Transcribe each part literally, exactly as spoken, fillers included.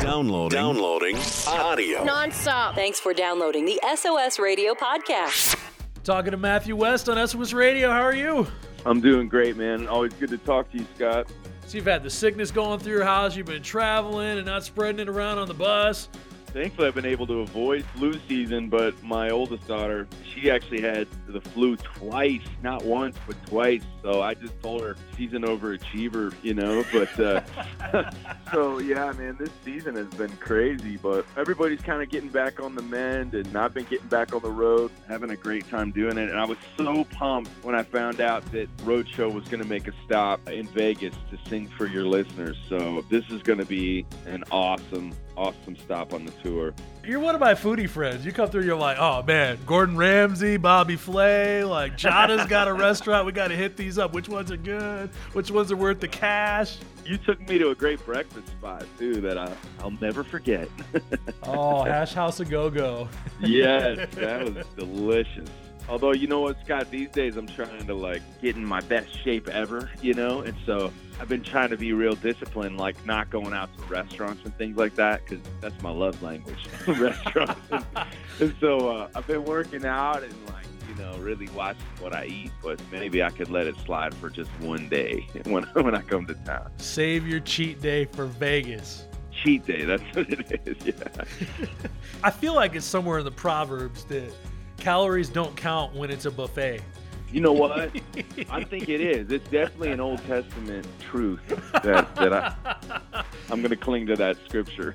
Downloading. Downloading audio. Non-stop. Thanks for downloading the S O S Radio podcast. Talking to Matthew West on S O S Radio. How are you? I'm doing great, man. Always good to talk to you, Scott. So you've had the sickness going through your house. You've been traveling and not spreading it around on the bus. Thankfully, I've been able to avoid flu season, but my oldest daughter, she actually had the flu twice, not once, but twice. So I just told her she's an overachiever, you know. But uh, so, yeah, man, this season has been crazy. But everybody's kind of getting back on the mend, and I've been getting back on the road, having a great time doing it. And I was so pumped when I found out that Roadshow was going to make a stop in Vegas to sing for your listeners. So this is going to be an awesome awesome stop on the tour. You're one of my foodie friends. You come through, you're like, oh man, Gordon Ramsay, Bobby Flay, like Jada's got a restaurant. We got to hit these up. Which ones are good? Which ones are worth the cash? You took me to a great breakfast spot too that I, I'll never forget. Oh, Hash House A Go-Go. Yes, that was delicious. Although, you know what, Scott, these days I'm trying to, like, get in my best shape ever, you know? And so I've been trying to be real disciplined, like not going out to restaurants and things like that, because that's my love language, restaurants. And, and so uh, I've been working out and, like, you know, really watching what I eat, but maybe I could let it slide for just one day when, when I come to town. Save your cheat day for Vegas. Cheat day, that's what it is, yeah. I feel like it's somewhere in the Proverbs that calories don't count when it's a buffet. You know what? I think it is. It's definitely an Old Testament truth that, that I, I'm going to cling to that scripture.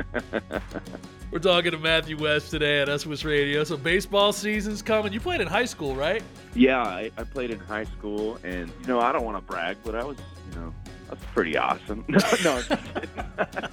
We're talking to Matthew West today at S O S Radio. So baseball season's coming. You played in high school, right? Yeah, I, I played in high school, and, you know, I don't want to brag, but I was, you know, I was pretty awesome. No, no, I'm just kidding.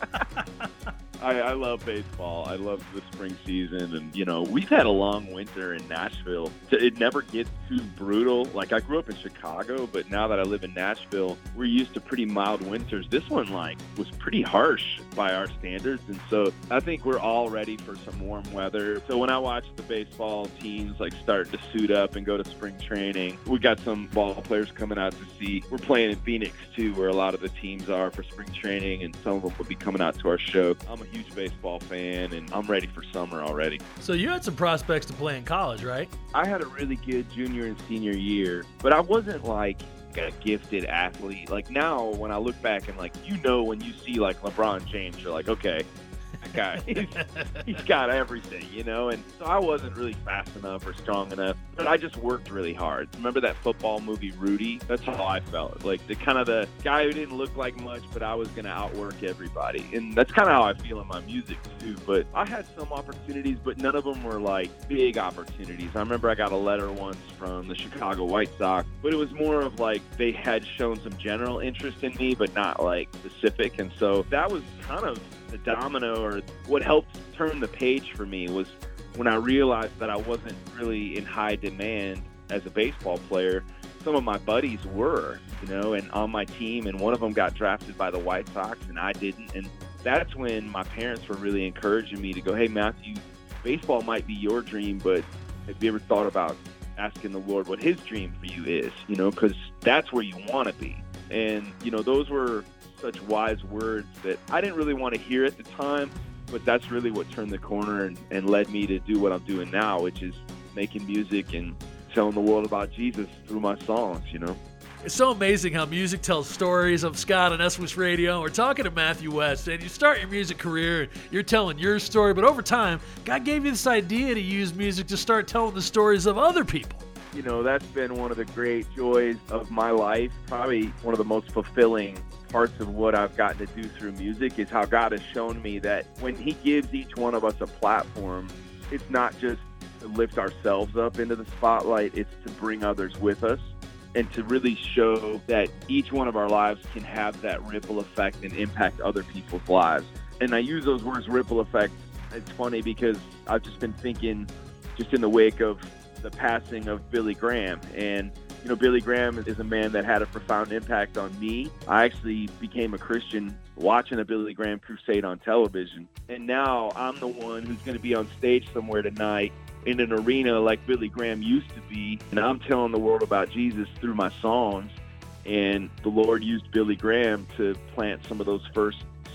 I, I love baseball. I love the spring season. And, you know, we've had a long winter in Nashville. It never gets too brutal. Like, I grew up in Chicago, but now that I live in Nashville, we're used to pretty mild winters. This one, like, was pretty harsh by our standards. And so I think we're all ready for some warm weather. So when I watch the baseball teams, like, start to suit up and go to spring training, we got some ball players coming out to see. We're playing in Phoenix, too, where a lot of the teams are for spring training, and some of them will be coming out to our show. I'm a huge baseball fan, and I'm ready for summer already. So you had some prospects to play in college, right? I had a really good junior and senior year, but I wasn't like a gifted athlete. Like now, when I look back and like, you know, when you see like LeBron James, you're like, okay, that guy, he's, he's got everything, you know? And so I wasn't really fast enough or strong enough, but I just worked really hard. Remember that football movie, Rudy? That's how I felt. Like the kind of the guy who didn't look like much, but I was going to outwork everybody. And that's kind of how I feel in my music too. But I had some opportunities, but none of them were like big opportunities. I remember I got a letter once from the Chicago White Sox, but it was more of like they had shown some general interest in me, but not like specific. And so that was kind of the domino, or what helped turn the page for me, was when I realized that I wasn't really in high demand as a baseball player. Some of my buddies were, you know, and on my team, and one of them got drafted by the White Sox and I didn't. And that's when my parents were really encouraging me to go, hey, Matthew, baseball might be your dream, but have you ever thought about asking the Lord what his dream for you is, you know, because that's where you want to be. And, you know, those were such wise words that I didn't really want to hear at the time, but that's really what turned the corner and, and led me to do what I'm doing now, which is making music and telling the world about Jesus through my songs, you know. It's so amazing how music tells stories. I'm Scott on S O S Radio. We're talking to Matthew West, and you start your music career, and you're telling your story, but over time, God gave you this idea to use music to start telling the stories of other people. You know, that's been one of the great joys of my life. Probably one of the most fulfilling parts of what I've gotten to do through music is how God has shown me that when he gives each one of us a platform, it's not just to lift ourselves up into the spotlight, it's to bring others with us and to really show that each one of our lives can have that ripple effect and impact other people's lives. And I use those words, ripple effect. It's funny because I've just been thinking just in the wake of the passing of Billy Graham. And, you know, Billy Graham is a man that had a profound impact on me. I actually became a Christian watching a Billy Graham crusade on television. And now I'm the one who's going to be on stage somewhere tonight in an arena like Billy Graham used to be. And I'm telling the world about Jesus through my songs. And the Lord used Billy Graham to plant some of those first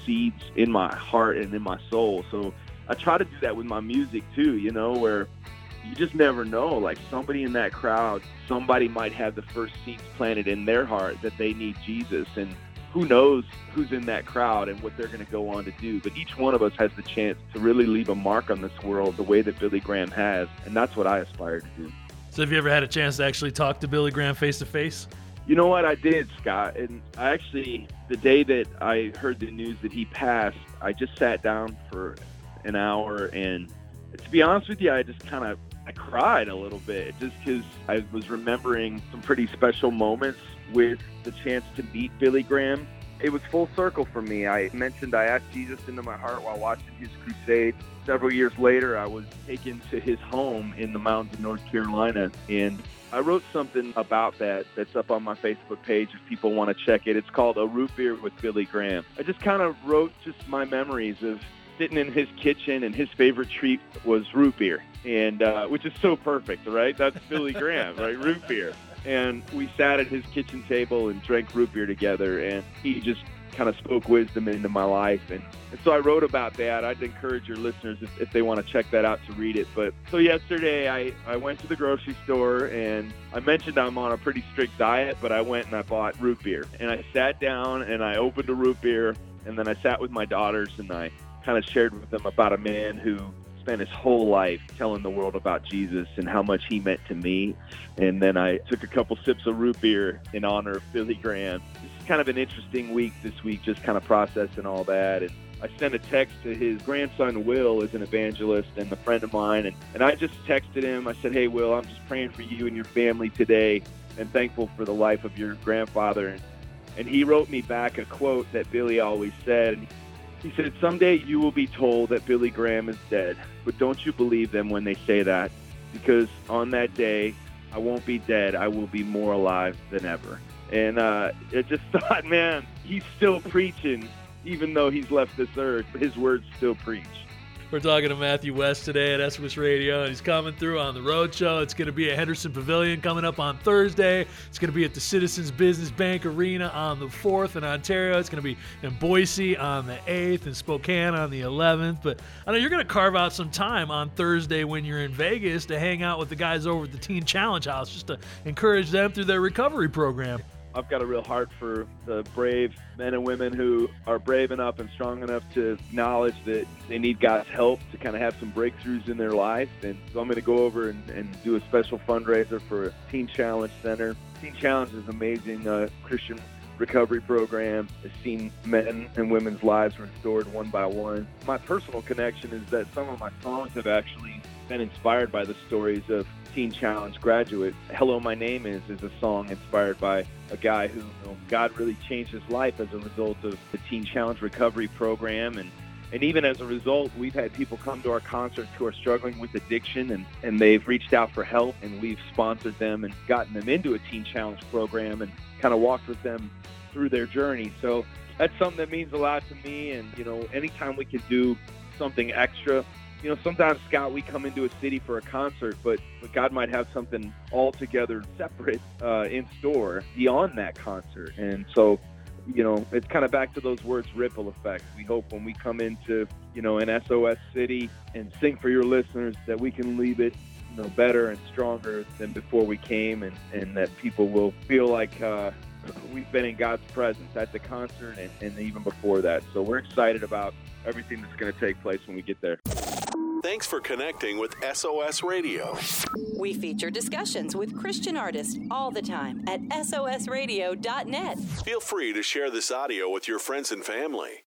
seeds in my heart and in my soul. So I try to do that with my music too, you know, where you just never know. Like somebody in that crowd, somebody might have the first seeds planted in their heart that they need Jesus. And who knows who's in that crowd and what they're going to go on to do. But each one of us has the chance to really leave a mark on this world the way that Billy Graham has. And that's what I aspire to do. So have you ever had a chance to actually talk to Billy Graham face to face? You know what? I did, Scott. And I actually, the day that I heard the news that he passed, I just sat down for an hour. And to be honest with you, I just kind of, I cried a little bit just because I was remembering some pretty special moments with the chance to meet Billy Graham. It was full circle for me. I mentioned I asked Jesus into my heart while watching his crusade. Several years later, I was taken to his home in the mountains of North Carolina, and I wrote something about that that's up on my Facebook page if people want to check it. It's called A Root Beer with Billy Graham. I just kind of wrote just my memories of sitting in his kitchen, and his favorite treat was root beer, and uh, which is so perfect, right? That's Billy Graham, right? Root beer. And we sat at his kitchen table and drank root beer together, and he just kind of spoke wisdom into my life. And, and so I wrote about that. I'd encourage your listeners, if, if they want to check that out, to read it. But so yesterday I, I went to the grocery store, and I mentioned I'm on a pretty strict diet, but I went and I bought root beer. And I sat down and I opened a root beer, and then I sat with my daughters and I kind of shared with them about a man who spent his whole life telling the world about Jesus and how much he meant to me. And then I took a couple sips of root beer in honor of Billy Graham. It's kind of an interesting week this week, just kind of processing all that. And I sent a text to his grandson, Will, as an evangelist and a friend of mine. And, and I just texted him. I said, hey, Will, I'm just praying for you and your family today and thankful for the life of your grandfather. And, and he wrote me back a quote that Billy always said. He said, someday you will be told that Billy Graham is dead, but don't you believe them when they say that, because on that day, I won't be dead. I will be more alive than ever. And uh, I just thought, man, he's still preaching, even though he's left this earth. His words still preach. We're talking to Matthew West today at S O S Radio, and he's coming through on the road show. It's going to be at Henderson Pavilion coming up on Thursday. It's going to be at the Citizens Business Bank Arena on the fourth in Ontario. It's going to be in Boise on the eighth and Spokane on the eleventh. But I know you're going to carve out some time on Thursday when you're in Vegas to hang out with the guys over at the Teen Challenge House just to encourage them through their recovery program. I've got a real heart for the brave men and women who are brave enough and strong enough to acknowledge that they need God's help to kind of have some breakthroughs in their life. And so I'm going to go over and, and do a special fundraiser for Teen Challenge Center. Teen Challenge is an amazing uh, Christian recovery program. It's seen men and women's lives restored one by one. My personal connection is that some of my songs have actually been inspired by the stories of Teen Challenge graduates. Hello, My Name Is is a song inspired by a guy who, you know, God really changed his life as a result of the Teen Challenge recovery program. And, and even as a result, we've had people come to our concerts who are struggling with addiction, and, and they've reached out for help, and we've sponsored them and gotten them into a Teen Challenge program and kind of walked with them through their journey. So that's something that means a lot to me. And, you know, anytime we can do something extra, you know, sometimes, Scott, we come into a city for a concert, but, but God might have something altogether separate uh, in store beyond that concert. And so, you know, it's kind of back to those words, ripple effect. We hope when we come into, you know, an S O S city and sing for your listeners that we can leave it, you know, better and stronger than before we came, and, and that people will feel like uh, we've been in God's presence at the concert and, and even before that. So we're excited about everything that's going to take place when we get there. Thanks for connecting with S O S Radio. We feature discussions with Christian artists all the time at S O S radio dot net. Feel free to share this audio with your friends and family.